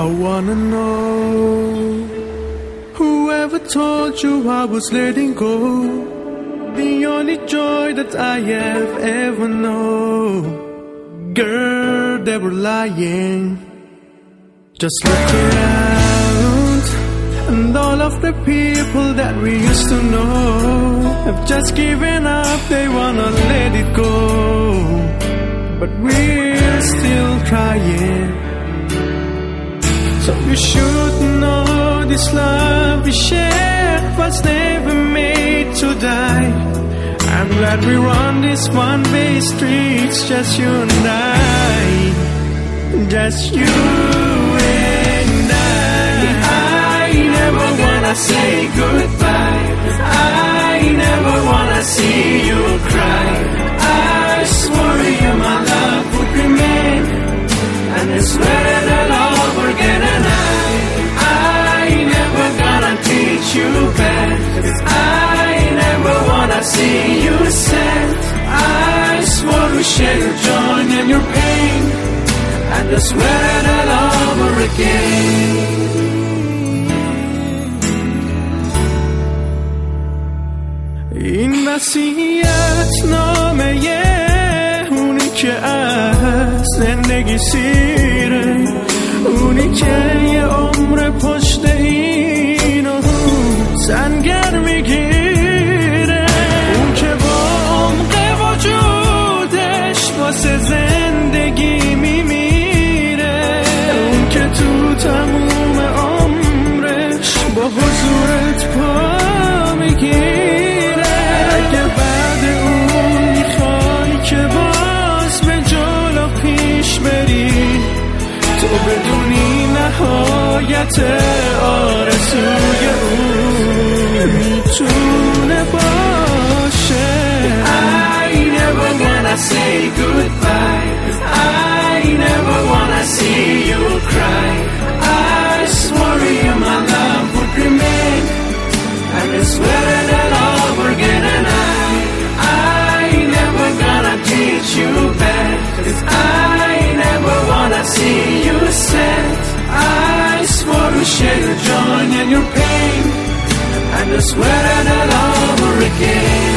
wanna know, whoever told you I was letting go? The only joy that I have ever known. Girl, they were lying. Just look around, and all of the people that we used to know have just given up, they wanna let it go. But we're still trying. So you should know this love we shared was never made to die. I'm glad we're on this one-way streets, just you and I, just you and I never wanna say goodbye. I never wanna see you cry. I swore you my love would remain, and I swear it all over again. And I never gonna teach you bad, 'cause I never wanna see you sad. I swore to share your joy and your pain, and I swear it all over again. این وصیت نامه اونی که از زندگی سیره، اونی که یه عمر پشت اینو سنگر میگیره، اون که با عمق وجودش واسه زندگی میمیره، اون که تو تموم عمرش با حضورت پا میگیره. اگه بعد اون میخوای که باز به جلو پیش بری، تو بدونی نهایت آرزوی اون میتونه باشه. I never wanna say goodbye. I never wanna see you cry. I swore you my love would remain, and I swear it all over again. And I never gonna teach you bad, 'cause I never wanna see you sad. I swore to share your joy and your pain, and I swear it all over again.